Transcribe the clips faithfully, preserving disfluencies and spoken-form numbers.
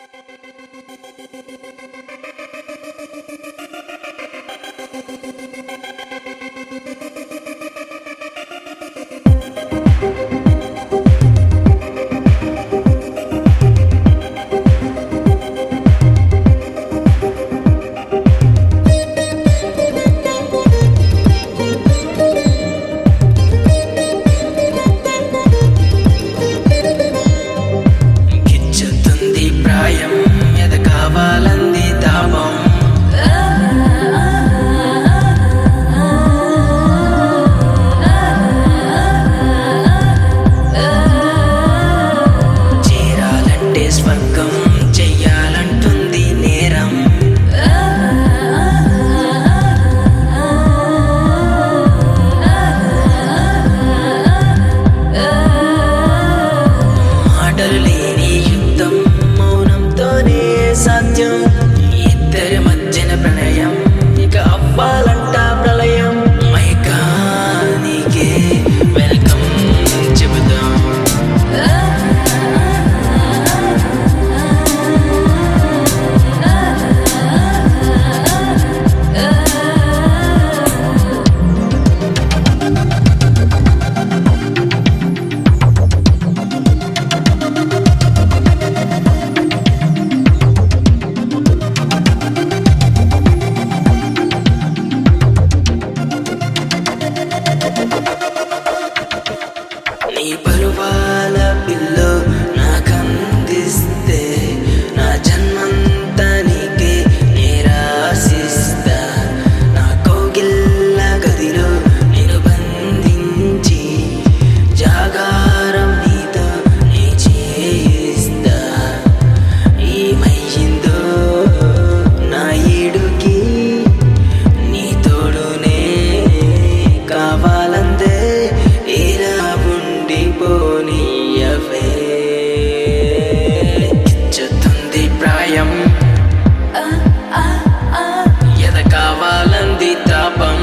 ఇద్దరి మధ్యన ప్రణయం ఇక అవ్వాలంట ప్రళయం మైకానికే వెల్కమ్ చెబుదాం. నీ పరువాల పిల్లో నాకందిస్తే నా జన్మంతా నీకే నిరాశిస్తా. నా కోగిల్ల గదిలో నేను బంధించి జాగారం నీతో నీ చేయిస్తా. ఏమయ్యిందో నా ఏడుకి నీ తోడునే కావాలందే ఇలా పోనీయవే. కిచ్చుతుంది ప్రాయం ఎద కావాలంది తాపం.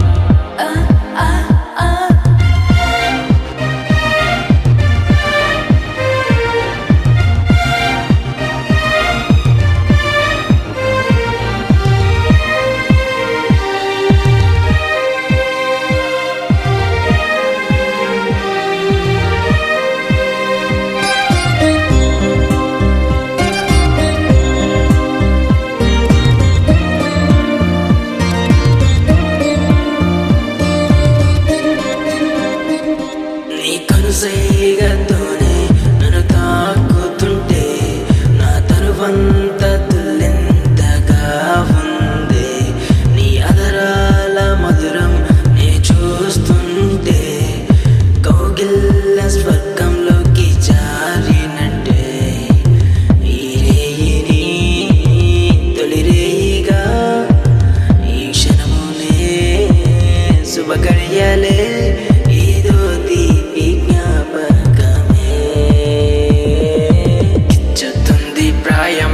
నీ కనుసైగతోనే నన్ను తాకుతుంటే నా తరువంత తుల్లెంతగా ఉంది. నీ అదరాల మధురం నే చూస్తుంటే కౌగిల్ల స్వర్గంలోకి జారినట్టే. ఈ రేయిని తొలి రేయిగా ఈ క్షణమునే శుభగడియలే ఏదో తీపి జ్ఞాపకమే. కిచ్చుతుంది ప్రాయం